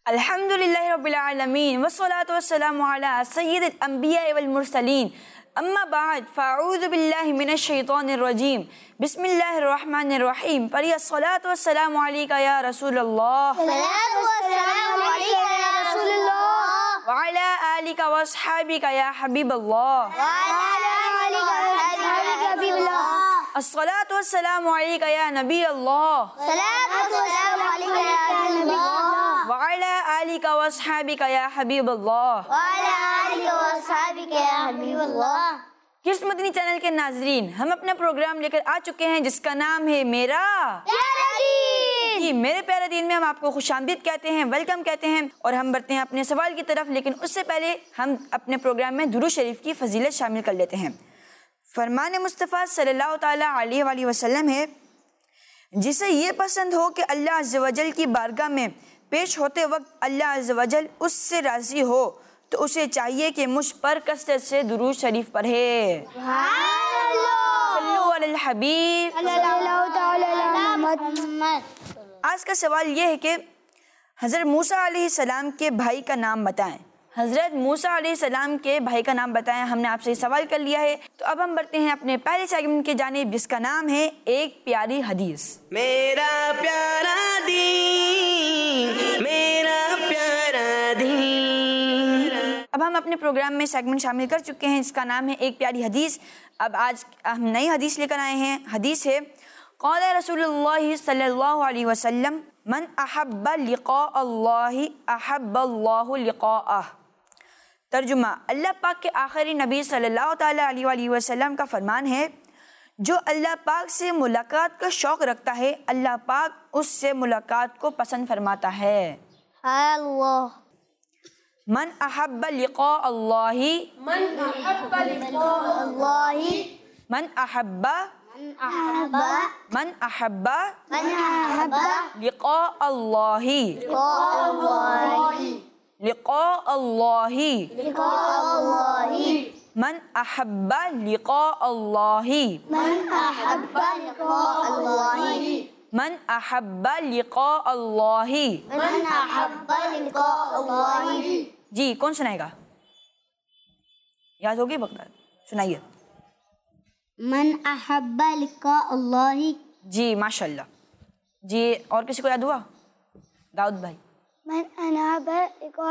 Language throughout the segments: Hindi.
अल्हम्दुलिल्लाहि रब्बिल आलमीन वस्सलातु वस्सलामु अला सय्यिदिल अंबिया वल मुरसलीन अम्मा बाद फ़अऊज़ु बिल्लाहि मिनश शैतानिर रजीम बिस्मिल्लाहिर रहमानिर रहीम पढ़िए अस्सलातु वस्सलामु अलैका या रसूलल्लाह सलातु वस्सलामु अलैका या रसूलल्लाह व अला आलिका व अस्हाबिका या हबीबल्लाह व अला आलिका व अस्हाबिका या हबीबल्लाह अस्सलातु वस्सलामु अलैका या नबी अल्लाह सलातु वस्सलामु अलैका या नबी अल्लाह व अला आलिका व अस्हाबिका या हबीबल्लाह व अला आलिका व अस्हाबिका या हबीबल्लाह। किस मदनी चैनल के नाजरीन, हम अपना प्रोग्राम लेकर आ चुके हैं जिसका नाम है मेरा प्यारा दीन। जी, मेरे प्यारे दीन में हम आपको खुशामदीद कहते हैं, वेलकम कहते हैं और हम बढ़ते हैं अपने सवाल की तरफ। लेकिन उससे पहले हम अपने प्रोग्राम में दुरूद शरीफ की फजीलत शामिल कर लेते हैं। फरमान मुस्तफ़ा सल्लल्लाहु ताला अलैहि वसल्लम है, जिसे ये पसंद हो कि अल्लाह अज़्ज़ वजल की बारगाह में पेश होते वक्त अल्लाह अज़्ज़ वजल उससे राज़ी हो तो उसे चाहिए कि मुझ पर कसरत से दुरूद शरीफ पढ़े। सल्लल्लाहु अलल हबीब। आज का सवाल ये है कि हज़रत मूसा अलैहिस्सलाम के भाई का नाम बताएं। हज़रत मूसा अलैहिस्सलाम के भाई का नाम बताएं। हमने आपसे सवाल कर लिया है, तो अब हम बढ़ते हैं अपने पहले सेगमेंट की जानिब जिसका नाम है एक प्यारी हदीस। मेरा प्यारा दीन, मेरा प्यारा दीन। अब हम अपने प्रोग्राम में सेगमेंट शामिल कर चुके हैं जिसका नाम है एक प्यारी हदीस। अब आज हम नई हदीस लेकर आए हैं। हदीस है क़ाल रसूलुल्लाह सल्लल्लाहु अलैहि वसल्लम मन अहब्बा लिक़ा अल्लाहि अहब्बल्लाहु लिक़ाअह। तर्जुमा, अल्लाह पाक के आखिरी नबी सल्लल्लाहु ताला अलैहि वसल्लम का फरमान है, जो अल्लाह पाक से मुलाकात का शौक़ रखता है अल्लाह पाक उससे मुलाकात को पसंद फरमाता है। अल्लाह मन अहब्बा लिक़ा अल्लाहि मन अहब्बा लिक़ा अल्लाहि मन अहब्बा अहब्बा मन अहब्बा मन अहब्बा लिक़ा अल्लाहि लिक़ा अल्लाहि लिक़ा अल्लाहि लिक़ा अल्लाहि मन अहब्बा लिक़ा अल्लाहि मन अहब्बा लिक़ा अल्लाहि मन अहब्बा लिक़ा अल्लाहि। मन अहब्बा लिक़ा अल्लाहि। जी, कौन सुनाएगा? याद होगी बगदाद? सुनाइए। मन अहब्बा लिक़ा अल्लाहि। जी माशाल्लाह। जी, और किसी को याद हुआ? दाऊद भाई। मन अहब्बा लिक़ा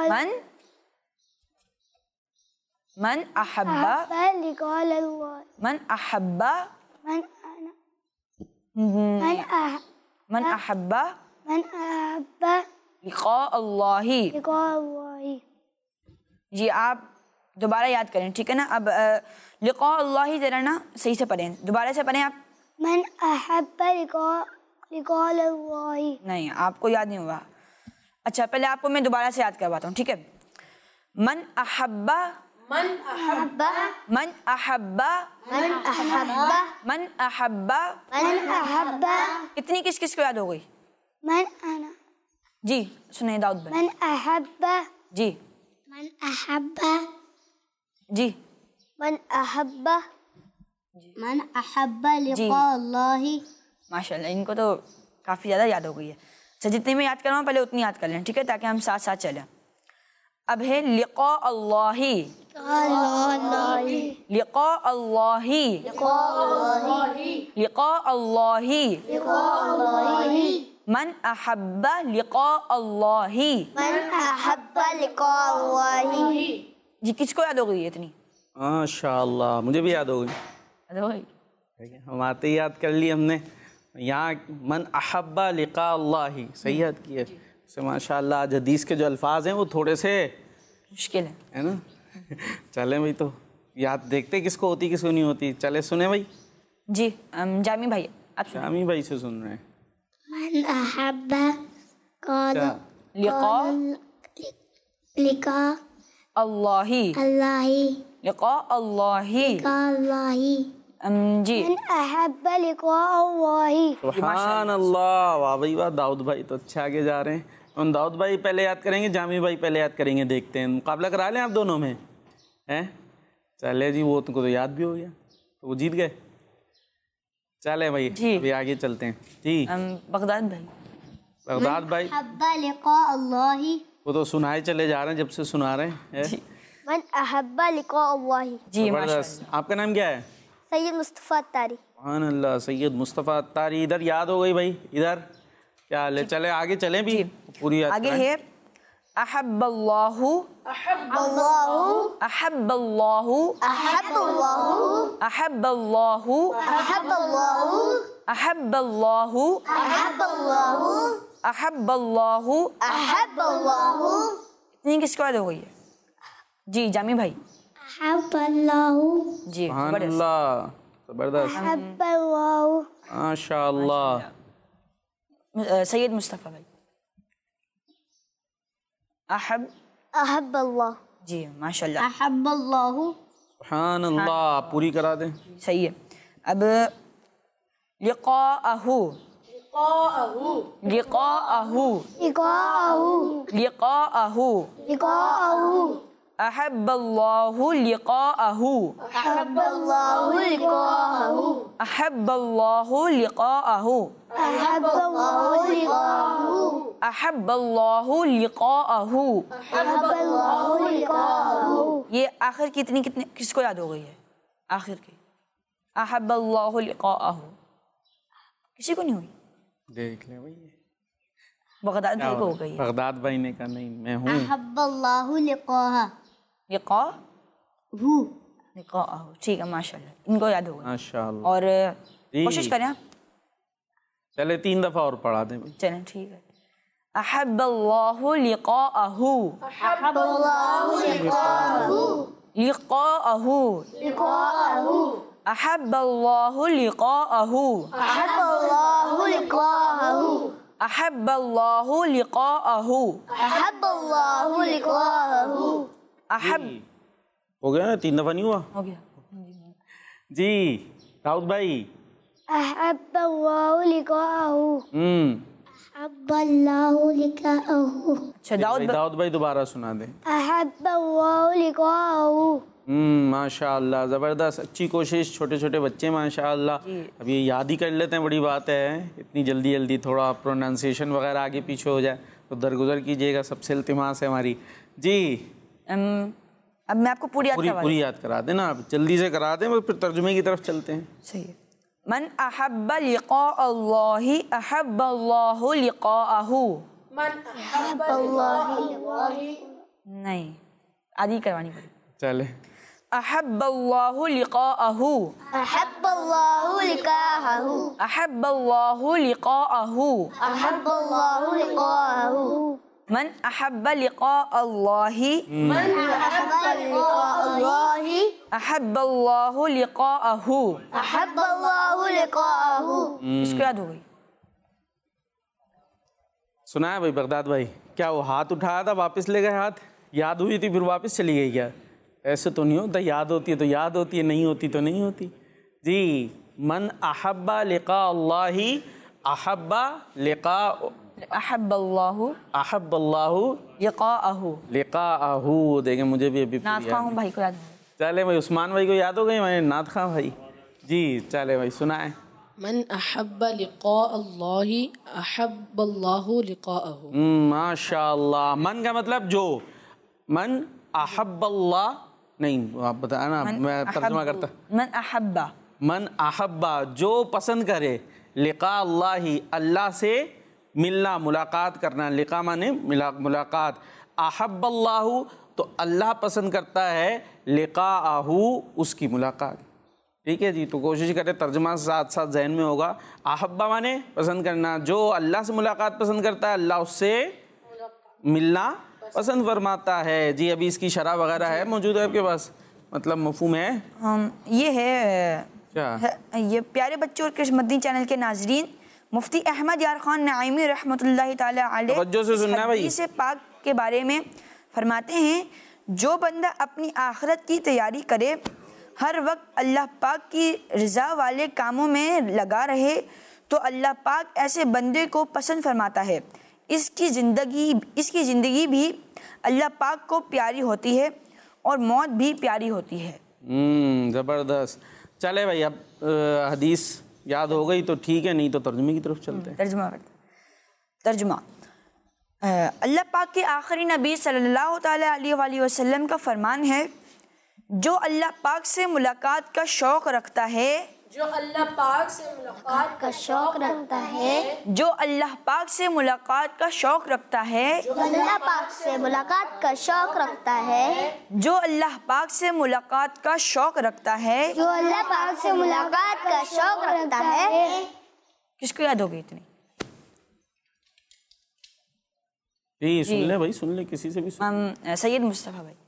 मन अहब्बा लिक़ा अल्लाहि। मन अहब्बा मन अह मन अहब्बा मन अहब्बा लिक़ा अल्लाहि। लिक़ा अल्लाहि। जी, आप दोबारा याद करें, ठीक है ना? अब लिक़ा अल्लाहि ज़रा ना सही से पढ़ें, दोबारा से पढ़ें आप। मन अहब्बा लिक़ा अल्लाहि। नहीं, आपको याद नहीं हुआ। अच्छा, पहले आपको मैं दोबारा से याद करवाता हूँ, ठीक है? मन अहब्बा मन अहब्बा मन अहब्बा मन अहब्बा मन अहब्बा। मन अहब्बा। इतनी किस किस को याद हो गई? मन अना जी सुनिए दाऊद भाई। मन अहब्बा जी मन अहब्बा जी मन अहब्बा मन अहब्बा लिक़ा अल्लाहि। माशाल्लाह, इनको तो काफ़ी ज़्यादा याद हो गई है। अच्छा, जितनी मैं याद कर रहा हूँ पहले उतनी याद कर लें, ठीक है, ताकि हम साथ साथ चलें। अब है लिक़ा अल्लाहि लिक़ा अल्लाहि लिक़ा अल्लाहि मन अहब्बा लिक़ा अल्लाहि। मन अहब्बा लिक़ा अल्लाहि। जी, किसको याद हो गई है इतनी? माशाअल्लाह, मुझे भी याद हो गई। अरे भाई, हम आते ही याद कर ली हमने। यहाँ मन अहब्बा लिक़ा अल्लाहि सही याद किया से माशाअल्लाह। आज हदीस के जो अल्फाज हैं वो थोड़े से मुश्किल है ना। चले भाई, तो याद देखते किसको होती किसको नहीं होती। चले सुने भाई। जी, जामी भाई आप सुनिए। जामी भाई से सुन रहे हैं। मन अहब्बा लिक़ा लिक़ा अल्लाहि अल्लाहि लिक़ा अल्लाहि। अल्लाहि। जी, मन अहब्बा लिक़ा अल्लाहि। सुभान अल्लाह, वाह भाई वाह। दाऊद भाई तो अच्छे आगे जा रहे हैं। उन दाऊद भाई पहले याद करेंगे, जामी भाई पहले याद करेंगे। देखते हैं, मुकाबला करा लें आप दोनों में, हैं? चले जी, वो तुमको तो याद भी हो गया, तो वो जीत गए। चले भाई जी, अभी आगे चलते हैं। जी बगदाद भाई। बगदाद भाई। अहब्बा लिक़ा अल्लाहि वो तो सुनाए चले जा रहे हैं जब से सुना रहे हैं। मन अहब्बा लिक़ा अल्लाह। जी जबरदस्त। आपका नाम क्या है? सैयद मुस्तफ़ा अत्तारी। सुभान अल्लाह, सैयद मुस्तफ़ा अत्तारी। इधर याद हो गई भाई, इधर क्या हाल है? चले आगे चलें भी, पूरी याद आगे कराएं। है अहब्बल्लाहु अल्लाहु अहब्बल्लाहु अहब्बल्लाहु अहब्बल्लाहु अहब्बल्लाहु अहब्बल्लाहु अहब्बल्लाहु अहब्बल्लाहु अहब्बल्लाहु। इतनी किसको याद हो गई है? जी जामी भाई। अहब्बल्लाहु जी सुभान जबरदस्त। अल्लाह, जबरदस्त, अहब्बल्लाहु माशाअल्लाह। सैयद मुस्तफ़ा भाई। अहब्बल्लाह। जी माशाल्लाह, अहब्बल्लाहु सुभान अल्लाह, पूरी करा दें। सही है। अब लिक़ाअहु लिक़ाअहु लिक़ाअहु लिक़ाअहु लिक़ाअहु अहब्बल्लाहु लिक़ाअहु अहब्बल्लाहु लिक़ाअहु अहब्बल्लाहु लिक़ाअहु अहब्बल्लाहु लिक़ाअहु अहब्बल्लाहु लिक़ाअहु। अहब्बल्लाहु लिक़ाअहु। ये आखिर की इतनी कितने किसको याद हो गई है? आखिर की अहब्बल्लाहु लिक़ाअहु किसी को नहीं हुई? देख ले भाई, बगदाद भाई को हो गई है। बगदाद भाई ने कहा नहीं मैं हूँ। अहब्बल्लाहु लिक़ाअहु लिक़ाअहु, ठीक है माशाल्लाह, इनको याद होगा। माशाअल्लाह। और जी। कोशिश करें आप। चले 3 दफा और पढ़ा दें भाई। चलें ठीक है। अहब्बल्लाहु लिक़ाअहु अहब्बल्लाहु लिक़ाअहु लिक़ाअहु लिक़ाअहु अहब्बल्लाहु लिक़ाअहु अहब्बल्लाहु लिक़ाअहु अहब्बल्लाहु लिक़ाअहु अहब्बल्लाहु लिक़ाअहु। अहब हो गया ना, 3 दफा नहीं हुआ? हो गया। जी दाऊद भाई। अहब्बल्लाहु लिक़ाअहु अहब्बल्लाहु लिक़ाअहु। अच्छा दाऊद भाई दोबारा सुना दें। अहब्बल्लाहु लिक़ाअहु। माशाअल्लाह, ज़बरदस्त, अच्छी कोशिश। छोटे छोटे बच्चे माशाअल्लाह, अब ये याद ही कर लेते हैं, बड़ी बात है। इतनी जल्दी जल्दी थोड़ा प्रोनाउंसिएशन वगैरह आगे पीछे हो जाए तो दरगुजर कीजिएगा, सबसे इल्तिमास है हमारी। जी अब मैं आपको पूरी याद करवा पूरी याद करा देना आप, जल्दी से करा दें, फिर तर्जुमे की तरफ चलते हैं। सही है। मन अहब्बा लिक़ाअल्लाहि अहब्बल्लाहु लिक़ाअहु। नहीं, आदि करवानी पड़ी। चले। अहब्बल्लाहु लिक़ाअहु अहब्बल्लाहु लिक़ाअहु अहब्बल्लाहु लिक़ाअहु अहब्बल्लाहु लिक़ाअहु। मन अहब्बा लिक़ाअल्लाहि अहब्बा लिक़ाअल्लाहि अहब्बल्लाहु लिक़ाअहु। अहब्बल्लाहु लिक़ाअहु। इसको याद हो गई? सुना है भाई बगदाद भाई? क्या वो हाथ उठाया था वापस ले गए हाथ? याद हुई थी फिर वापस चली गई क्या? ऐसे तो नहीं होता, याद होती है तो याद होती है, नहीं होती तो नहीं होती। जी मन अहब्बा लिक़ाअल्लाहि अहब्बा अहब्बल्लाहु लिक़ाअहु लिक़ाअहु। देखें मुझे भी अभी नाथ खां भाई को याद है। चले भाई, उस्मान भाई को याद हो गई मैंने, नाथ खां भाई। जी चले भाई सुनाए। मन अहब्बा लिक़ाअल्लाहि अहब्बल्लाहु लिक़ाअहु। माशाअल्लाह। मन का मतलब जो, मन अहब्बल्लाह नहीं, आप बताया ना, मैं तर्जुमा करता। मन अहब्बा जो पसंद करे, लिक़ा अल्लाही अल्लाह से मिलना, मुलाकात करना। लिक़ा माने मुलाकात। अहब्बल्लाहु तो अल्लाह पसंद करता है, लिक़ाअहु उसकी मुलाकात। ठीक है जी, तो कोशिश करें तर्जुमा साथ साथ जहन में होगा। अहब्बा माने पसंद करना, जो अल्लाह से मुलाकात पसंद करता है, अल्लाह उससे मिलना पसंद फरमाता है। जी अभी इसकी शरह वगैरह है मौजूद है आपके पास, मतलब मफहूम है? ये है क्या? ये प्यारे बच्चों और कृष्णमद्दी चैनल के नाजरीन, मुफ्ती अहमद यार खान नईमी रहमतुल्लाहि ताला अलैह तवज्जो से सुनना है भाई। हदीस पाक के बारे में फरमाते हैं, जो बंदा अपनी आखिरत की तैयारी करे, हर वक्त अल्लाह पाक की रज़ा वाले कामों में लगा रहे, तो अल्लाह पाक ऐसे बंदे को पसंद फरमाता है। इसकी ज़िंदगी भी अल्लाह पाक को प्यारी होती है और मौत भी प्यारी होती है। ज़बरदस्त। चले भाई, अब हदीस याद हो गई तो ठीक है, नहीं तो तर्जुमे की तरफ चलते हैं। तर्जुमा अल्लाह पाक के आखिरी नबी सल्लल्लाहु ताला अलैहि वसल्लम का फरमान है, जो अल्लाह पाक से मुलाकात का शौक़ रखता है, जो अल्लाह पाक से मुलाकात का शौक रखता है, जो अल्लाह पाक से मुलाकात का शौक़ रखता है, जो अल्लाह पाक से मुलाकात का शौक रखता है, जो अल्लाह पाक से मुलाकात का शौक़ रखता है, जो अल्लाह पाक से मुलाकात का शौक रखता है। किसको याद होगी इतनी? जी सुन ले भाई, सुन ले, किसी से भी सुन। सैयद मुस्तफ़ा भाई।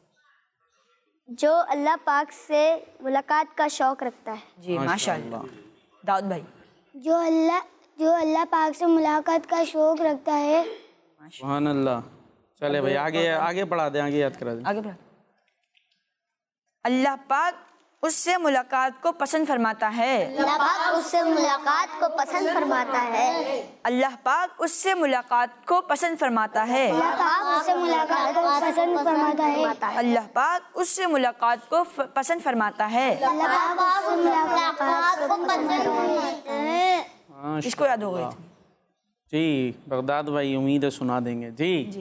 जो अल्लाह पाक से मुलाकात का शौक रखता है। जी माशाअल्लाह। दाऊद भाई। जो अल्लाह पाक से मुलाकात का शौक रखता है। सुभान अल्लाह। चले भाई आगे पढ़ा दे, आगे याद करा दे। आगे बढ़। अल्लाह पाक उससे मुलाकात को पसंद फरमाता है। अल्लाह पाक उससे मुलाकात को पसंद फरमाता है। अल्लाह पाक उससे मुलाकात को पसंद फरमाता है। अल्लाह पाक उससे मुलाकात को पसंद फरमाता है। अल्लाह पाक उससे मुलाकात को पसंद फरमाता है। अल्लाह पाक उससे मुलाकात को पसंद फरमाता है। इसको याद हो गई जी। बगदाद भाई उम्मीद है सुना देंगे। जी जी।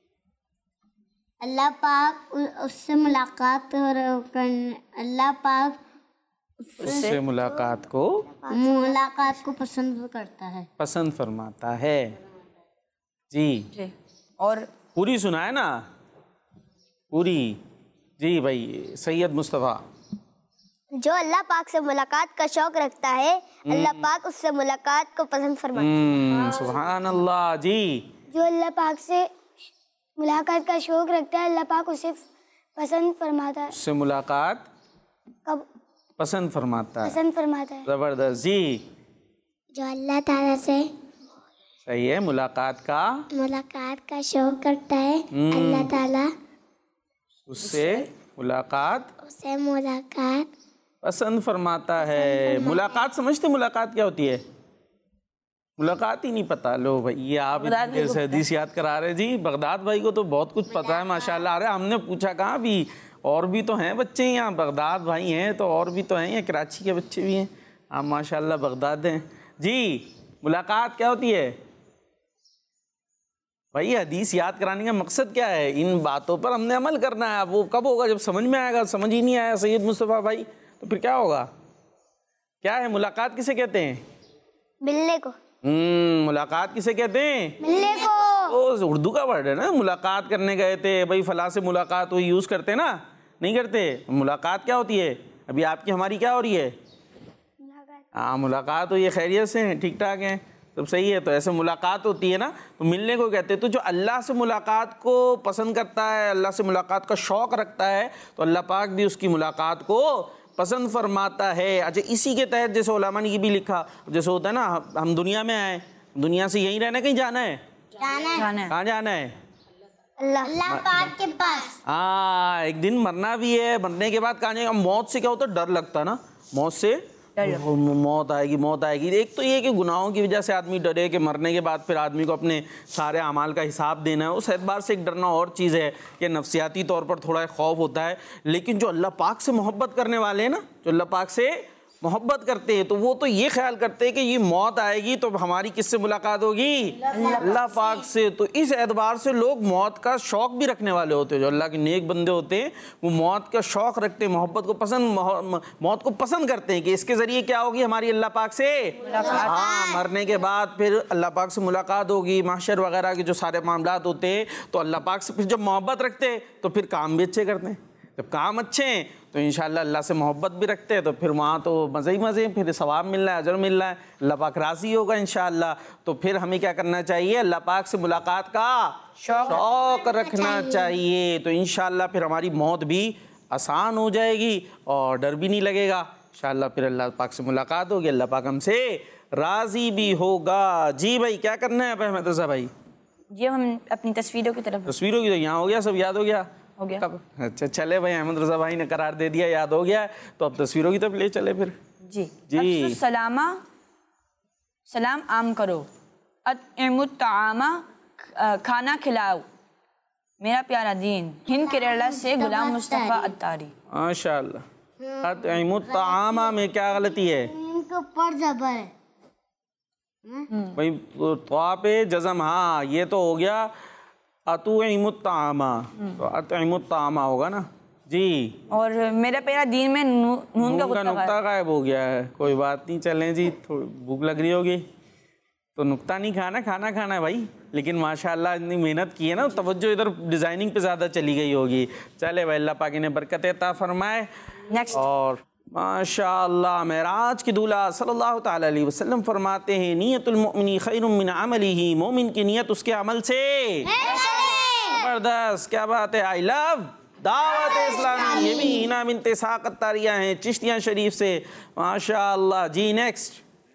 अल्लाह पाक उससे मुलाकात अल्लाह पाक उससे मुलाकात को पसंद करता है, पसंद फरमाता है। जी जी। और पूरी सुना है ना? पूरी। जी भाई सैयद मुस्तफ़ा। जो अल्लाह पाक से मुलाकात का शौक रखता है, अल्लाह पाक उससे मुलाकात को पसंद फरमाता है। सुभान अल्लाह। जी। जो अल्लाह पाक से मुलाकात का शौक रखता है, अल्लाह पाक उसे पसंद फरमाता है। उससे मुलाकात कब पसंद फरमाता है। पसंद फरमाता है। जबरदस्त। जी। जो अल्लाह ताला से सही है, मुलाकात का शौक करता है, अल्लाह ताला उससे मुलाकात उसे मुलाकात पसंद फरमाता है। मुलाकात समझते? मुलाकात क्या होती है? मुलाकात ही नहीं पता। लो भाई ये आप जैसे हदीस याद करा रहे। जी बगदाद भाई को तो बहुत कुछ पता है माशाल्लाह। अरे हमने पूछा कहाँ भी, और भी तो हैं बच्चे यहाँ। बगदाद भाई हैं तो और भी तो हैं, या कराची के बच्चे भी हैं। आप माशाल्लाह बगदाद हैं। जी मुलाकात क्या होती है भाई? हदीस याद कराने का मकसद क्या है? इन बातों पर हमने अमल करना है। वो कब होगा? जब समझ में आएगा। समझ ही नहीं आया सैयद मुस्तफ़ा भाई तो फिर क्या होगा? क्या है मुलाकात? किसे कहते हैं? मिलने को। मुलाकात किसे कहते हैं? मिलने को। तो उर्दू का वर्ड है ना। मुलाकात करने गए थे भाई, फला से मुलाकात, वो यूज़ करते ना? नहीं करते। मुलाकात क्या होती है? अभी आपकी हमारी क्या हो रही है? हाँ मुलाकात हो, ये खैरियत से हैं, ठीक ठाक हैं, तब सही है। तो ऐसे मुलाकात होती है ना, तो मिलने को कहते हैं। तो जो अल्लाह से मुलाकात को पसंद करता है, अल्लाह से मुलाकात का शौक़ रखता है, तो अल्लाह पाक भी उसकी मुलाकात को पसंद फरमाता है। अच्छा इसी के तहत जैसे उलमा ने ये भी लिखा, जैसे होता है ना, हम दुनिया में आए, दुनिया से यहीं रहना, कहीं जाना है? कहाँ जाना है? अल्लाह पाक के पास। हाँ एक दिन मरना भी है। मरने के बाद कहाँ जाएगा? मौत से क्या होता है? डर लगता है ना, मौत से मौत आएगी, मौत आएगी। एक तो ये कि गुनाहों की वजह से आदमी डरे कि मरने के बाद फिर आदमी को अपने सारे अमाल का हिसाब देना है। उस एतबार से एक डरना और चीज़ है कि नफ्सियाती तौर पर थोड़ा खौफ होता है। लेकिन जो अल्लाह पाक से मोहब्बत करने वाले हैं ना, जो अल्लाह पाक से मोहब्बत करते हैं, तो वो तो ये ख्याल करते हैं कि ये मौत आएगी तो हमारी किससे मुलाकात होगी? अल्लाह पाक से। तो इस एतबार से लोग मौत का शौक़ भी रखने वाले होते हैं। जो अल्लाह के नेक बंदे होते हैं वो मौत का शौक़ रखते हैं, मोहब्बत को पसंद, मौत को पसंद करते हैं कि इसके ज़रिए क्या होगी? हमारी अल्लाह पाक से हाँ मरने के बाद फिर अल्लाह पाक से मुलाकात होगी। महशर वगैरह के जो सारे मामलात होते हैं, तो अल्लाह पाक से फिर जब मोहब्बत रखते हैं तो फिर काम भी अच्छे करते हैं। जब काम अच्छे हैं तो इंशाअल्लाह अल्लाह से मोहब्बत भी रखते हैं, तो फिर वहाँ तो मज़े ही मज़े, फिर सवाब मिल रहा है, अजर मिल रहा है, अल्लाह पाक राज़ी होगा इंशाअल्लाह। तो फिर हमें क्या करना चाहिए? अल्लाह पाक से मुलाकात का शौक़ रखना चाहिए। तो इंशाअल्लाह फिर हमारी मौत भी आसान हो जाएगी और डर भी नहीं लगेगा इंशाअल्लाह। फिर अल्लाह पाक से मुलाकात होगी, अल्लाह पाक हमसे राज़ी भी होगा। जी भाई क्या करना है अहमद रज़ा भाई? जी हम अपनी तस्वीरों की तरफ। तस्वीरों की तो यहाँ हो गया, सब याद हो गया? हो गया। कब? अच्छा चले भाई, अहमद रज़ा भाई ने करार दे दिया, याद हो गया, तो अब तस्वीरों की तरफ ले चले फिर। जी जी। सलामा, सलाम आम करो। अत्इमुत ताआमा, खाना खिलाओ। मेरा प्यारा दीन। हिंद केरला से गुलाम मुस्तफ़ा अत्तारी। माशाअल्लाह। अत्इमुत ताआमा में क्या गलती है? इनके ऊपर जबर है भाई तो पे जज़म, हाँ ये तो हो गया अतुइमुत्तामा, तो अतुइमुत्तामा होगा ना जी। और मेरा प्यारा दीन में नून का नुक्ता गायब हो गया है, कोई बात नहीं, चलें जी, थोड़ी भूख लग रही होगी तो नुक्ता नहीं खाना, खाना खाना है भाई। लेकिन माशाल्लाह इतनी मेहनत की है ना, तवज्जो इधर डिज़ाइनिंग पे ज़्यादा चली गई होगी। चले भाई, अल्लाह पाक ने बरकत अता फरमाए। नेक्स्ट, और माशाअल्लाह मेराज की दूल्हा सल्लल्लाहु ताला अलैहि वसल्लम फरमाते हैं, नियतुल मुमिनी खैरुम मिन अमलिही, मोमिन की नियत उसके अमल से। ज़बरदस्त, क्या बात है। आई लव दावत इस्लामी, ये भी हिना बिन्ते साक़त तारिया हैं चिश्तिया शरीफ से, माशाअल्लाह जी। नेक्स्ट,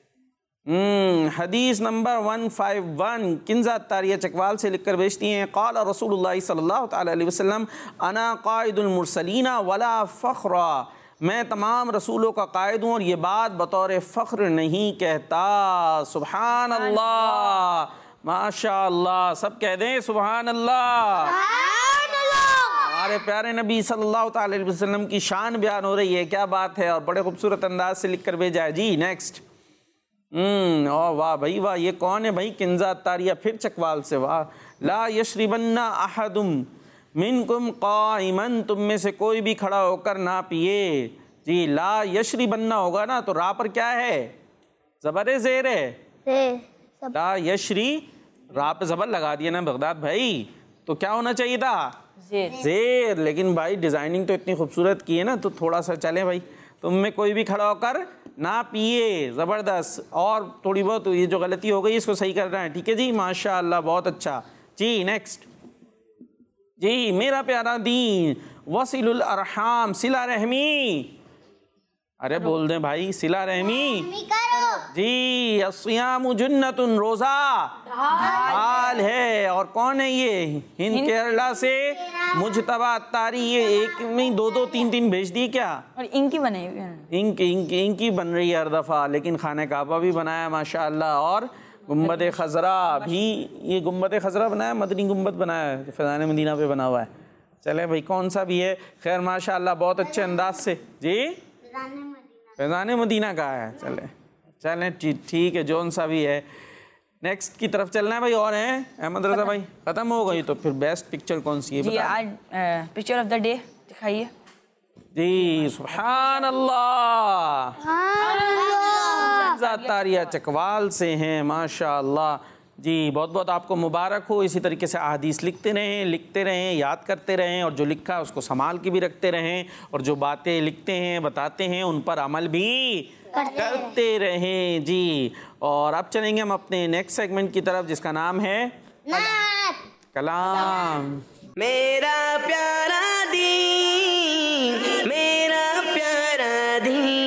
हदीस नंबर 151 किंजा तारिया चकवाल से लिखकर भेजती हैं, क़ाल रसूलुल्लाह सल्लल्लाहु ताला अलैहि वसल्लम, अना क़ाइदुल मुरसलीना वला फ़ख्रा, मैं तमाम रसूलों का कायद हूँ और ये बात बतौर फ़ख्र नहीं कहता। सुभान अल्लाह, माशाअल्लाह, सब कह दें सुभान अल्लाह। हमारे प्यारे नबी सल्लल्लाहु अलैहि वसल्लम की शान बयान हो रही है, क्या बात है। और बड़े खूबसूरत अंदाज से लिख कर भेजा है जी। नेक्स्ट, ओ वाह भाई वाह, ये कौन है भाई? किंजा तारिया फिर चकवाल से, वाह। ला यशरिबन्ना अहदुम मिनकुम काइमन, तुम में से कोई भी खड़ा होकर ना पिए जी। ला यशरिबन्ना होगा ना, तो रा पर क्या है? ज़बर है ज़ेर है? ला यशरी, रा पे ज़बर लगा दिया ना बगदाद भाई, तो क्या होना चाहिए था? ज़ेर। लेकिन भाई डिज़ाइनिंग तो इतनी खूबसूरत की है ना, तो थोड़ा सा चले भाई, तुम में कोई भी खड़ा होकर ना पिए। ज़बरदस्त। और थोड़ी बहुत ये जो गलती हो गई इसको सही करना है, ठीक है जी, माशाअल्लाह, बहुत अच्छा जी। नेक्स्ट जी, मेरा प्यारा दीन वसीलुल अरहाम, सिला रहमी। अरे बोल दें भाई, सिला रहमी जी। अस्सियामु जुन्नतुन, रोज़ा हाल है। और कौन है ये? हिंद केरला से मुजतबा तारी, ये एक में दो दो तीन तीन भेज दिए क्या? और इनकी बनाई हुई है, इनकी बन रही है हर दफ़ा, लेकिन खाने काबा भी बनाया माशाअल्लाह। और गुम्बद खजरा भी, ये गुम्बद खजरा बनाया, मदनी गुम्बद बनाया है, फैज़ान मदीना पे बना हुआ है। चले भाई, कौन सा भी है, खैर माशाअल्लाह बहुत अच्छे अंदाज से जी। फैज़ान मदीना का है। चलें ठीक है, जौन सा भी है। नेक्स्ट की तरफ चलना है भाई। और है अहमद रज़ा भाई, ख़त्म हो गई तो फिर बेस्ट पिक्चर कौन सी है जी? आज पिक्चर ऑफ द डे दिखाइए जी। सुभान अल्लाह, तारिया चकवाल से हैं माशाअल्लाह जी। बहुत बहुत आपको मुबारक हो। इसी तरीके से अहादीस लिखते रहें, याद करते रहें, और जो लिखा है उसको संभाल के भी रखते रहें, और जो बातें लिखते हैं बताते हैं उन पर अमल भी करते रहें जी। और अब चलेंगे हम अपने नेक्स्ट सेगमेंट की तरफ, जिसका नाम है कलाम। मेरा प्यारा दीन, मेरा प्यारा दीन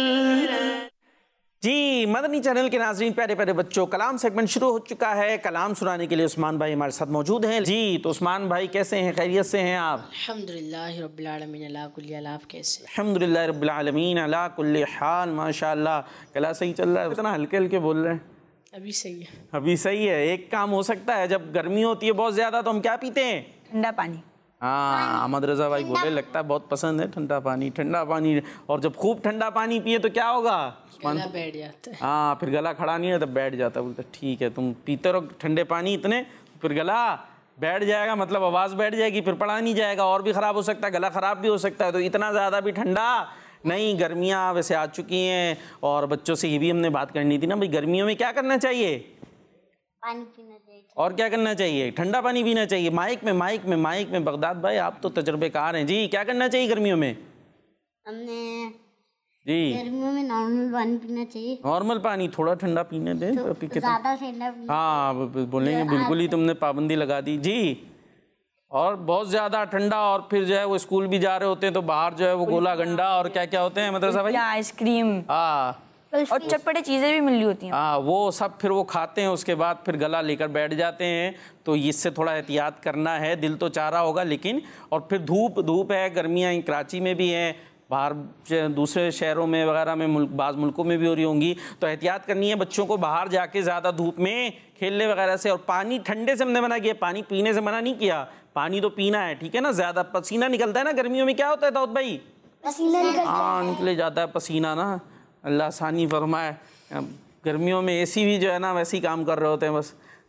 जी। मदनी चैनल के नाज़रीन, प्यारे प्यारे बच्चों, कलाम सेगमेंट शुरू हो चुका है। कलाम सुनाने के लिए उस्मान भाई हमारे साथ मौजूद हैं जी। तो उस्मान भाई कैसे हैं, खैरियत से हैं आप? अल्हम्दुलिल्लाह रब्बिल आलमीन अला कुल्ली हाल, आप कैसे? अल्हम्दुलिल्लाह रब्बिल आलमीन अला कुल्ली हाल, माशाअल्लाह। कला सही चल रहा है? इतना हल्के हल्के बोल रहे हैं। अभी सही है, अभी सही है। एक काम हो सकता है, जब गर्मी होती है बहुत ज़्यादा तो हम क्या पीते हैं? ठंडा पानी। हाँ, अहमद रज़ा भाई बोले, लगता है बहुत पसंद है ठंडा पानी। और जब खूब ठंडा पानी पिए तो क्या होगा? गला बैठ जाता है। हाँ, फिर गला खड़ा नहीं है तब बैठ जाता है। बोलते ठीक है, तुम पीते रहो ठंडे पानी इतने, फिर गला बैठ जाएगा, मतलब आवाज़ बैठ जाएगी, फिर पढ़ा नहीं जाएगा, और भी ख़राब हो सकता है, गला ख़राब भी हो सकता है। तो इतना ज़्यादा भी ठंडा नहीं। गर्मियाँ वैसे आ चुकी हैं, और बच्चों से ये भी हमने बात करनी थी ना भाई, गर्मियों में क्या करना चाहिए? पानी पीना चाहिए। और क्या करना चाहिए? ठंडा पानी पीना चाहिए। माइक में बगदाद भाई, आप तो तजुर्बेकार हैं जी। क्या करना चाहिए गर्मियों में? हमने जी, गर्मियों में नॉर्मल पानी पीना चाहिए। नॉर्मल पानी, थोड़ा ठंडा पीने दें तो पी के। ज़्यादा ठंडा पीना। हाँ, बोलेंगे बिल्कुल ही तुमने पाबंदी लगा दी जी। और बहुत ज़्यादा ठंडा, और फिर जो है वो स्कूल भी जा रहे होते हैं तो बाहर जो है वो गोला गंडा और क्या क्या होते हैं मदरसा भाई, आइसक्रीम, हाँ, और चटपटे चीज़ें भी मिल रही होती हैं। हाँ, वो सब फिर वो खाते हैं, उसके बाद फिर गला लेकर बैठ जाते हैं। तो इससे थोड़ा एहतियात करना है। दिल तो चाह रहा होगा लेकिन, और फिर धूप है, गर्मियाँ कराची में भी हैं, बाहर दूसरे शहरों में वगैरह में, बाज़ मुल्कों में भी हो रही होंगी। तो एहतियात करनी है बच्चों को, बाहर जाके ज़्यादा धूप में खेलने वगैरह से। और पानी ठंडे से हमने मना किया, पानी पीने से मना नहीं किया, पानी तो पीना है, ठीक है ना। ज़्यादा पसीना निकलता है ना गर्मियों में, क्या होता है दाऊद भाई? पसीना निकलता है। हाँ, निकले जाता है पसीना ना, अल्लाह आसानी फरमाए। गर्मियों में एसी भी जो है ना वैसे ही काम कर रहे होते हैं बस।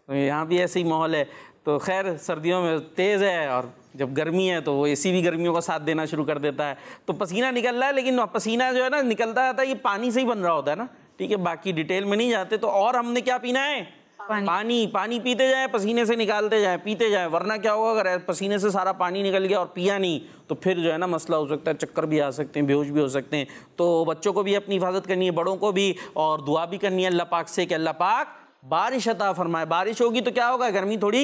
तो यहाँ भी ऐसे ही माहौल है। तो खैर सर्दियों में तेज़ है और जब गर्मी है तो वो एसी भी गर्मियों का साथ देना शुरू कर देता है। तो पसीना निकल रहा है, लेकिन पसीना जो है ना निकलता रहता है, ये पानी से ही बन रहा होता है ना, ठीक है, बाकी डिटेल में नहीं जाते। तो और हमने क्या पीना है? पानी। पानी पीते जाए, पसीने से निकालते जाए, पीते जाए, वरना क्या होगा अगर पसीने से सारा पानी निकल गया और पिया नहीं तो फिर जो है ना मसला हो सकता है, चक्कर भी आ सकते हैं, बेहोश भी हो सकते हैं। तो बच्चों को भी अपनी हिफाजत करनी है, बड़ों को भी, और दुआ भी करनी है अल्लाह पाक से कि अल्लाह पाक बारिश अता फरमाए। बारिश होगी तो क्या होगा, गर्मी थोड़ी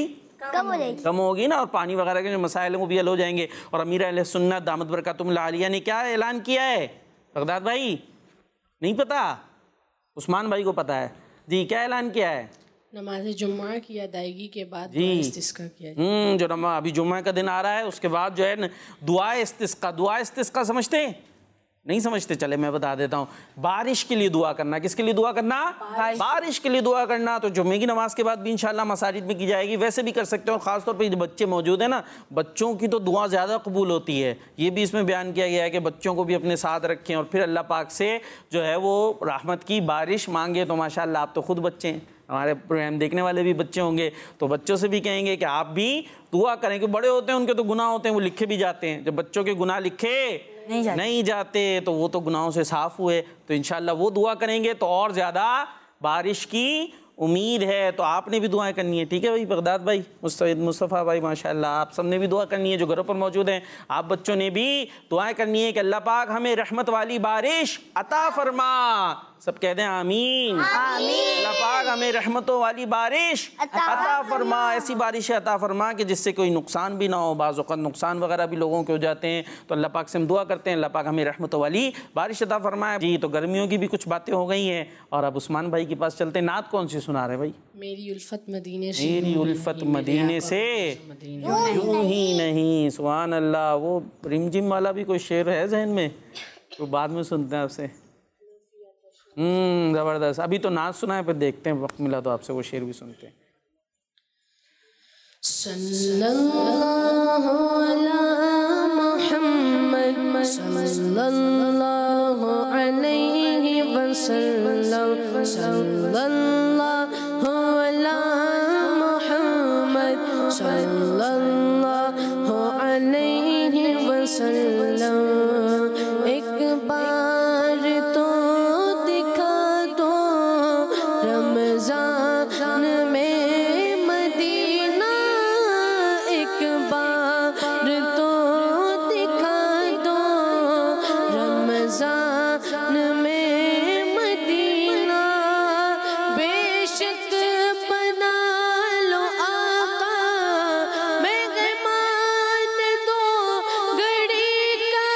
कम होगी ना, और पानी वगैरह के जो मसाइल हैं वो भी हल हो जाएंगे। और अमीर अहले सुन्नत दामत बरकातुहुमुल आलिया ने क्या ऐलान किया है? बगदाद भाई नहीं पता? उस्मान भाई को पता है जी, क्या ऐलान किया है? नमाज जुम्मा की अदायगी के बाद जी इस्तिस्का किया जो अभी जुम्मा का दिन आ रहा है उसके बाद जो है दुआ इस्तिस्का। दुआ इस्तिस्का समझते हैं? नहीं समझते? चले मैं बता देता हूँ। बारिश के लिए दुआ करना। किसके लिए दुआ करना? बारिश के लिए दुआ करना। तो जुम्मे की नमाज के बाद भी इंशाल्लाह मसाजिद में की जाएगी, वैसे भी कर सकते हो। और ख़ासतौर पे जो बच्चे मौजूद हैं ना, बच्चों की तो दुआ ज़्यादा कबूल होती है। ये भी इसमें बयान किया गया है कि बच्चों को भी अपने साथ रखें और फिर अल्लाह पाक से जो है वो रहमत की बारिश मांगे। तो माशाल्लाह आप तो खुद बच्चे हैं, हमारे प्रोग्राम देखने वाले भी बच्चे होंगे, तो बच्चों से भी कहेंगे कि आप भी दुआ करें। कि बड़े होते हैं उनके तो गुनाह होते हैं, वो लिखे भी जाते हैं। जब बच्चों के गुनाह लिखे नहीं जाते तो वो तो गुनाहों से साफ हुए। तो इंशाल्लाह वो दुआ करेंगे तो और ज़्यादा बारिश की उम्मीद है। तो आपने भी दुआएं करनी है, ठीक है भाई? बगदाद भाई, मुस्तफ़ा भाई, माशाल्लाह आप सब ने भी दुआ करनी है जो घरों पर मौजूद हैं। आप बच्चों ने भी दुआएं करनी है कि अल्लाह पाक हमें रहमत वाली बारिश अता फरमा। सब कह दें आमीन। अल्लाह पाक हमें रहमतों वाली बारिश अता फरमा। ऐसी बारिश अता फरमा कि जिससे कोई नुकसान भी ना हो। बाज़ औक़ात नुकसान वगैरह भी लोगों के हो जाते हैं, तो अल्लाह पाक से हम दुआ करते हैं अल्लाह पाक हमें रहमतों वाली बारिश अता फरमाए। जी तो गर्मियों की भी कुछ बातें हो गई हैं और अब उस्मान भाई के पास चलते हैं। नात कौन सी सुना रहे भाई? मेरी उल्फत मदीने से, मेरी उल्फत मदीने से यूं ही नहीं। सुभान अल्लाह। वो रिमझिम वाला भी कोई शेर है जहन में तो बाद में सुनते हैं आपसे। ज़बरदस्त। अभी तो नाच सुना है, फिर देखते हैं वक्त मिला तो आपसे वो शेर भी सुनते हैं। सल्लल्लाहु अला मुहम्मद सल्लल्लाहु अलैहि वसल्लम, सल्लल्लाहु अला मुहम्मद सल्लल्लाहु अलैहि वसल्लम। एक बार तो दिखा दो रमजान में मदीना, एक बार तो दिखा दो रमजान में मदीना। बेशक बना लो आका मेहमान दो घड़ी का।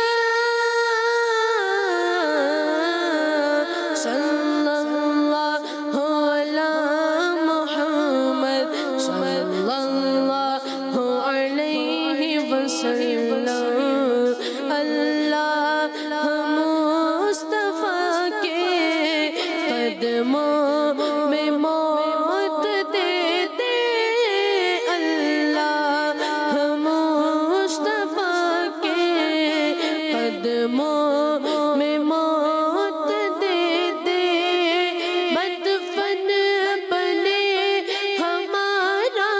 सल्लल्लाहु अला मुहम्मद सल्लल्लाहु अलैहि वसल्लम। अल्लाह मुस्तफा के कदमों में मौत दे दे। अल्लाह मुस्तफा के कदमों में मौत दे दे। मदफन बने हमारा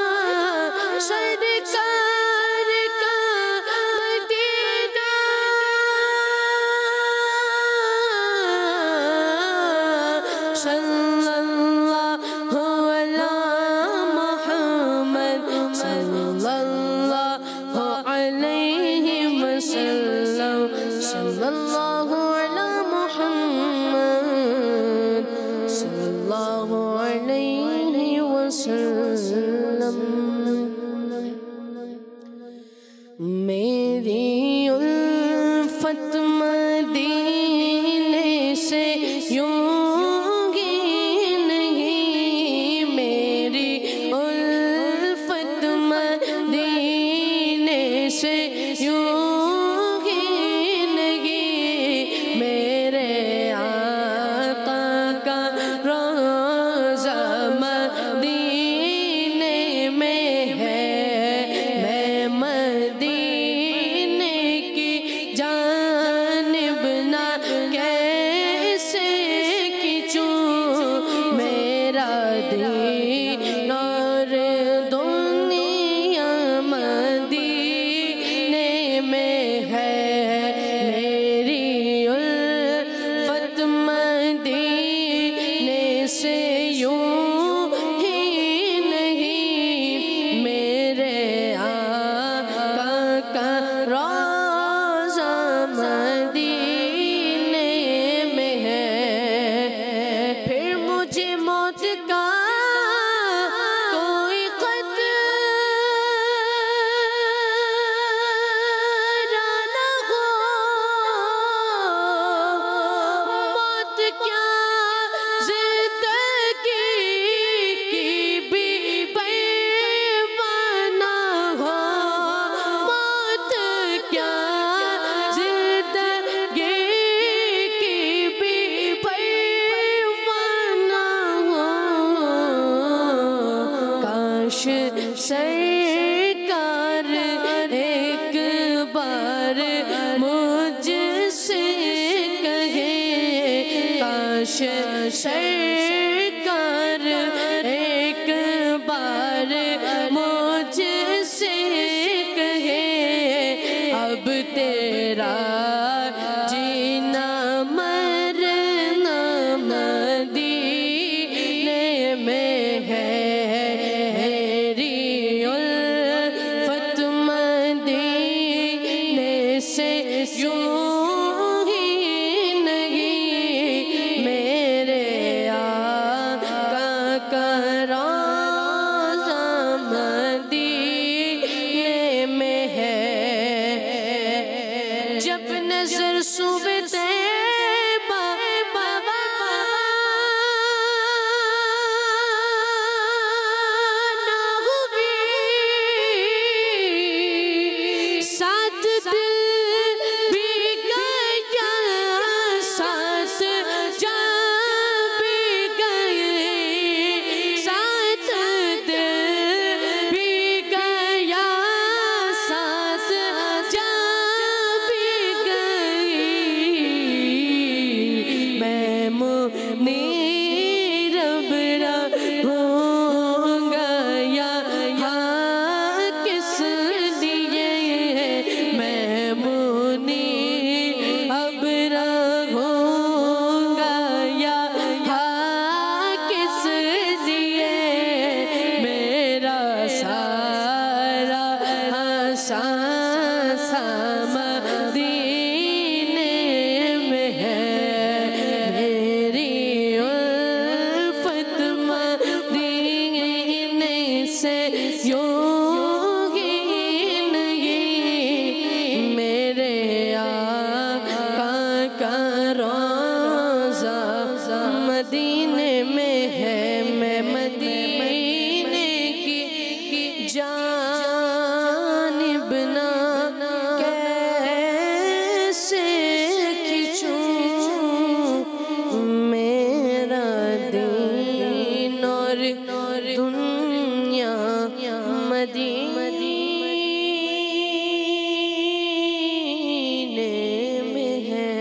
सरकार का मदीना। सल्लल्लाहु अला मुहम्मद सल्लल्लाहु अलैहि वसल्लम, सल्लल्लाहु अला मुहम्मद सल्लल्लाहु अलैहि वसल्लम। मेरी उल्फत मदीने से यूं ही नहीं, मेरी उल्फत मदीने से यूं ही नहीं। मेरे आका का रोज़ा मदीने में है, मैं मदीने सरकार एक बार मुझसे कहे, काश सरकार एक बार मुझसे कहे, अब तेरा जीना मरना मदीने में है, मेरी उल्फत मदीने से यूं ही नहीं, मेरे आका का रोज़ा मदीने में है। जब नजर सूबे तैबा ना हुई, साथ दिल भी गया, साथ जान भी गए, साथ दिल भी गया, साथ जान भी गई। मैं मुनीर रबरा होऊंगा यहाँ किस लिए, मैं मुनीर रबरा होऊंगा यहाँ किस लिए, मेरा सारा सांस मदीने में है, मेरी उल्फत मदीने से यूं ही नहीं, मेरे आका का रोज़ा मदीने में है, मैं मदीने की जानिब ना कैसे खिंचूं, मेरा दीन और दुनिया मदीने में है।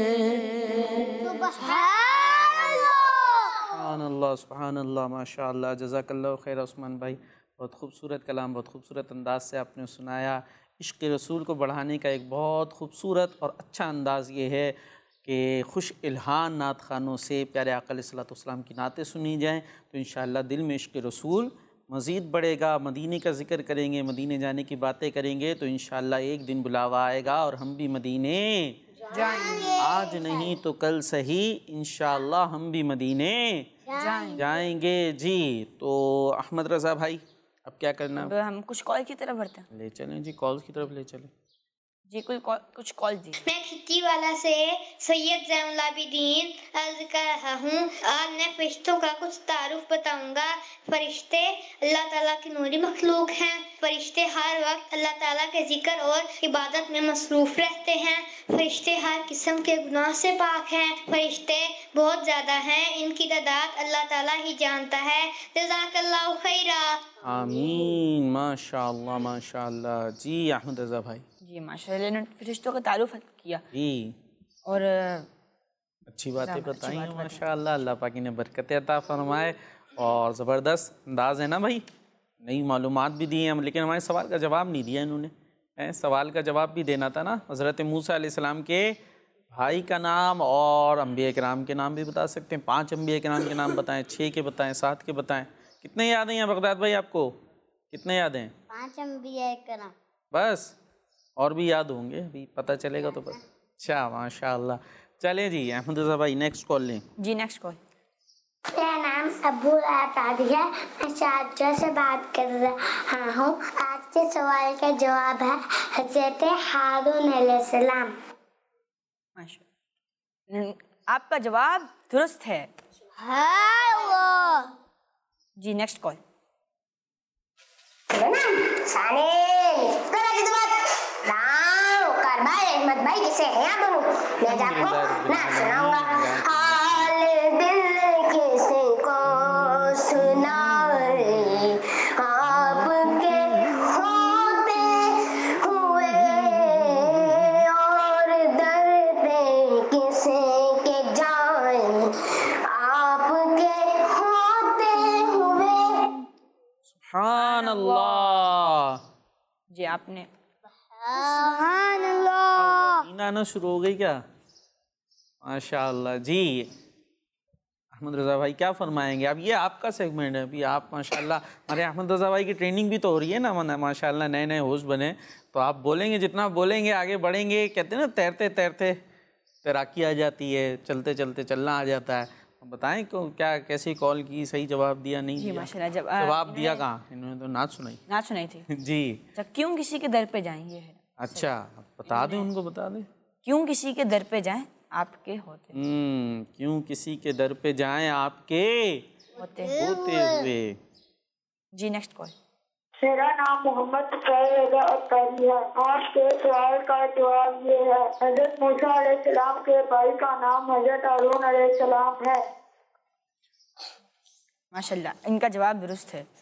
सुभान अल्लाह, माशाअल्लाह, जज़ाकल्लाह खैर उस्मान भाई। बहुत खूबसूरत कलाम, बहुत खूबसूरत अंदाज से आपने सुनाया। इश्क़ रसूल को बढ़ाने का एक बहुत खूबसूरत और अच्छा अंदाज़ ये है कि खुश इल्हान नात खानों से प्यारे आका अलैहिस्सलातु वस्सलाम की नातें सुनी जाएँ तो इंशाअल्लाह दिल में इश्क़ रसूल मज़ीद बढ़ेगा। मदीने का ज़िक्र करेंगे, मदीने जाने की बातें करेंगे तो इंशाअल्लाह एक दिन बुलावा आएगा और हम भी मदीने जाएंगे। आज नहीं तो कल सही, इंशाअल्लाह हम भी मदीने जाएंगे जी। तो अहमद रज़ा भाई अब क्या करना अब हम कुछ कॉल की तरफ बढ़ते हैं। ले चलें जी, कॉल की तरफ ले चलें जी। कुछ कॉल जी। मैं खिच्ची वाला से सैयद ज़ैनुल आबिदीन अर्ज कर रहा हूँ। आज मैं फरिश्तों का कुछ तारुफ बताऊंगा। फरिश्ते अल्लाह ताला की नूरी मखलूक हैं। फरिश्ते हर वक्त अल्लाह ताला के जिक्र और इबादत में मसरूफ रहते हैं। फरिश्ते हर किस्म के गुनाह से पाक हैं। फरिश्ते बहुत ज़्यादा हैं, इनकी तादाद अल्लाह ताला ही जानता है। जज़ाकल्लाहु खैरा। आमीन, माशाअल्लाह माशाअल्लाह जी। अहमद रज़ा भाई जी माशाअल्लाह ने फरिश्तों का तारुफ किया जी और अच्छी बातें बताई हैं माशाअल्लाह। अल्लाह पाक ने बरकत अता फरमाए और ज़बरदस्त अंदाज़ है ना भाई। नई मालूमात भी दी हैं, लेकिन हमारे सवाल का जवाब नहीं दिया इन्होंने। सवाल का जवाब भी देना था ना। हज़रत मूसा अलैहिस्सलाम के भाई का नाम और अंबिया किराम के नाम भी बता सकते हैं। 5 अंबिया किराम के नाम बताएं, 6 के बताएं, 7 के बताएं। कितने याद हैं बगदाद भाई आपको? कितने याद हैं? 5 अंबिया किराम बस, और भी याद होंगे, अभी पता चलेगा तो बस। अच्छा माशाअल्लाह। चलें जी अहमद रज़ा भाई नेक्स्ट कॉल लें जी। Next call. मेरा नाम अब्बुल आतादी है। मैं शारजा से बात कर रहा हूँ। आज के सवाल का जवाब है हज़रत हारून अलैहिस्सलाम। माशाअल्लाह, आपका जवाब दुरुस्त है। जी नेक्स्ट कॉल। अहमद भाई कैसे हैं आप दोनों? मैं आपको ना सुनाऊंगा। हाल दिल किसी को सुनाए आपके जी आपने सुभान अल्लाह। नींद आना शुरू हो गई क्या? माशाअल्लाह जी। अहमद रज़ा भाई क्या फरमाएंगे? अब ये आपका सेगमेंट है, अभी आप माशाअल्लाह, हमारे अहमद रज़ा भाई की ट्रेनिंग भी तो हो रही है ना, माशाअल्लाह नए नए होस्ट बने, तो आप बोलेंगे, जितना बोलेंगे आगे बढ़ेंगे। कहते हैं ना तैरते तैरते तैराकी आ जाती है, चलते चलते चलना आ जाता है। बताएं क्या कैसी कॉल की, सही जवाब दिया नहीं जी दिया? माशाल्लाह। जवाब दिया कहाँ? इन्होंने तो नाच सुनाई थी जी। अच्छा, क्यों किसी के दर पे जाएं, ये है। अच्छा बता दें, उनको बता दें। क्यों किसी के दर पे जाएं आपके होते क्यों किसी के दर पे जाएं आपके होते हुए। जी नेक्स्ट कॉल। मेरा नाम मोहम्मद अत्तारी है। आपके सवाल का जवाब ये है, हजरत मूसा अलैहिस्सलाम के भाई का नाम हजरत हारून अलैहिस्सलाम है। माशाल्लाह, इनका जवाब दुरुस्त है।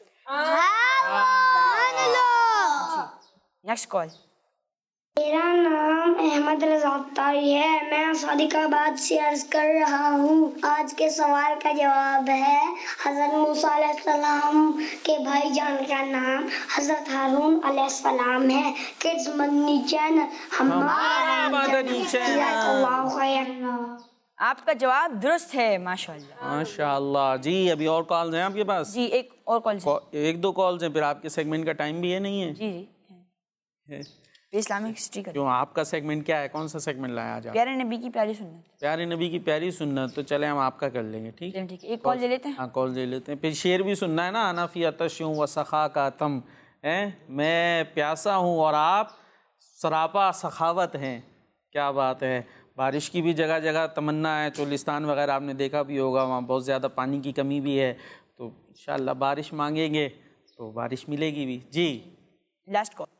Next call. मेरा नाम अहमद रज़ा अत्तारी है। मैं सादिकाबाद से अर्ज कर रहा हूँ। आज के सवाल का जवाब है, हजरत मूसा अलैहिस्सलाम के भाईजान का नाम हजरत हारून अलैहिस्सलाम है। किड्स मदनी चैनल हमारा मदनी चैनल। आपका जवाब दुरुस्त है माशाल्लाह। माशाल्लाह जी। अभी और कॉल्स हैं आपके पास? जी एक और कॉल। एक दो कॉल्स हैं, फिर आपके सेगमेंट का टाइम भी है नहीं है? जी है। इस्लामिक हिस्ट्री का। क्यों, आपका सेगमेंट क्या है? कौन सा सेगमेंट लाया आज आप? प्यारे नबी की प्यारी सुन्नत। प्यारे नबी की प्यारी सुन्नत। तो चले हम आपका कर लेंगे, ठीक है? ठीक है, एक कॉल ले लेते हैं। हाँ कॉल ले लेते हैं। फिर शेर भी सुनना है ना, अनाफी अतशूं व सखा का तम है, मैं प्यासा हूँ और आप सरापा सखावत हैं। क्या बात है। बारिश की भी जगह जगह तमन्ना है। चोलिस्तान वगैरह आपने देखा भी होगा, वहाँ बहुत ज़्यादा पानी की कमी भी है, तो इंशाअल्लाह बारिश मांगेंगे तो बारिश मिलेगी भी। जी लास्ट कॉल।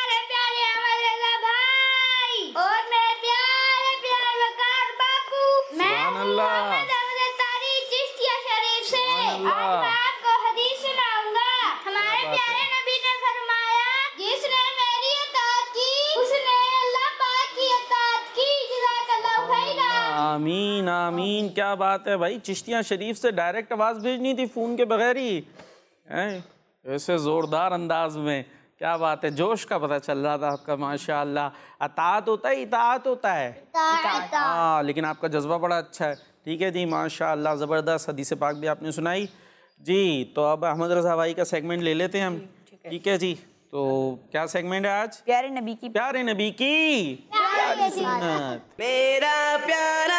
आमीन आमीन। क्या बात है भाई, चिश्तिया शरीफ से डायरेक्ट आवाज़ भेजनी थी फ़ोन के बगैर ही, ऐसे ज़ोरदार अंदाज में। क्या बात है, जोश का पता चल रहा था आपका माशाअल्लाह। अताअत होता है, इताअत होता है? हाँ, लेकिन आपका जज्बा बड़ा अच्छा है। ठीक है जी माशाअल्लाह, ज़बरदस्त। हदीस पाक भी आपने सुनाई जी। तो अब अहमद रज़ा भाई का सेगमेंट ले लेते हैं हम, ठीक है जी। तो क्या सेगमेंट है आज? प्यारे नबी की प्यारी सुन्नत। मेरा प्यारा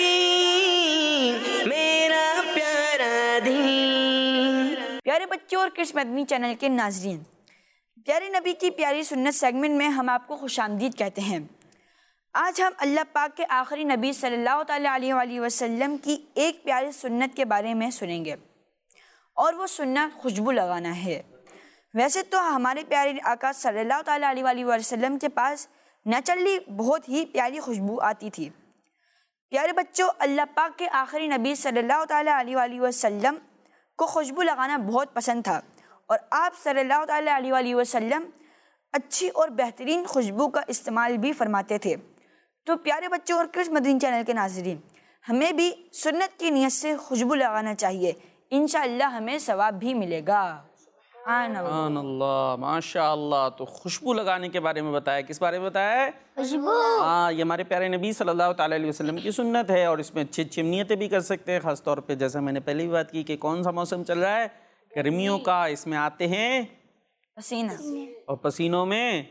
दीन, मेरा प्यारा दीन। प्यारे बच्चों और किड्स मदनी चैनल के नाजरीन, प्यारे नबी की प्यारी सुन्नत सेगमेंट में हम आपको खुशामदीद कहते हैं। आज हम अल्लाह पाक के आखिरी नबी सल्लल्लाहु अलैहि वसल्लम की एक प्यारी सुन्नत के बारे में सुनेंगे, और वो सुन्नत खुशबू लगाना है। वैसे तो हमारे प्यारे आका सल्लल्लाहु अलैहि वसल्लम के पास नेचुरली बहुत ही प्यारी खुशबू आती थी। प्यारे बच्चों, अल्लाह पाक के आखिरी नबी सल्लल्लाहु अलैहि वसल्लम को खुशबू लगाना बहुत पसंद था, और आप सल्लल्लाहु अलैहि वसल्लम अच्छी और बेहतरीन खुशबू का इस्तेमाल भी फरमाते थे। तो प्यारे बच्चों और किड्स मदनी चैनल के नाज़रीन, हमें भी सुन्नत की नियत से खुशबू लगाना चाहिए, इंशाअल्लाह हमें सवाब भी मिलेगा। अल्लाह माशाअल्लाह। तो खुशबू लगाने के बारे में बताया, किस बारे में बताया है? खुशबू। हाँ, ये हमारे प्यारे नबी सल्लल्लाहु अलैहि वसल्लम की सुन्नत है, और इसमें अच्छी अच्छी नियतें भी कर सकते हैं। ख़ास तौर पे जैसा मैंने पहले भी बात की कि कौन सा मौसम चल रहा है, गर्मियों का। इसमें आते हैं पसीना, और पसीनों में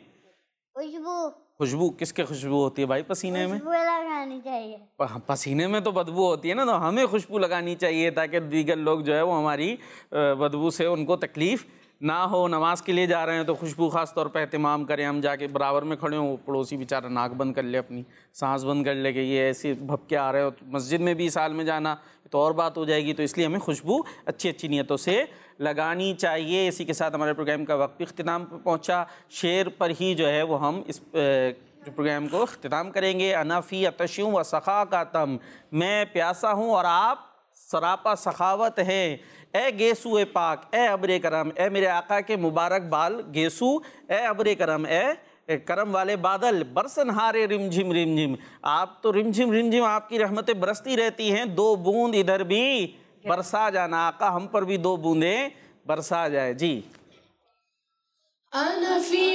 खुशबू। किसके खुशबू होती है भाई पसीने में? लगानी चाहिए। पसीने में तो बदबू होती है ना, तो हमें खुशबू लगानी चाहिए ताकि दीगर लोग जो है वो हमारी बदबू से उनको तकलीफ़ ना हो। नमाज के लिए जा रहे हैं तो खुशबू ख़ास तौर पर एहतमाम करें। हम जाके बराबर में खड़े हों, पड़ोसी बेचारा नाक बंद कर ले, अपनी सांस बंद कर ले कि ये ऐसे भपके आ रहे हो। तो मस्जिद में भी साल में जाना तो और बात हो जाएगी। तो इसलिए हमें खुशबू अच्छी अच्छी नीयतों से लगानी चाहिए। इसी के साथ हमारे प्रोग्राम का वक्त भी इख्तिताम पर पहुँचा। शेर पर ही जो है वो हम इस जो प्रोग्राम को इख्तिताम करेंगे। अनाफ़ी अतशूं व सखा का तम, मैं प्यासा हूँ और आप सरापा सखावत हैं। ए गेसू ए पाक, ए अब्रे करम, ए मेरे आका के मुबारक बाल गेसू, ए अब्रे करम, ए करम वाले बादल, बरसनहारे रिमझिम रिमझिम। आप तो रिमझिम आपकी रहमतें बरसती रहती हैं, दो बूंद इधर भी बरसा जाना। आका हम पर भी दो बूंदें बरसा जाए। जी अनफी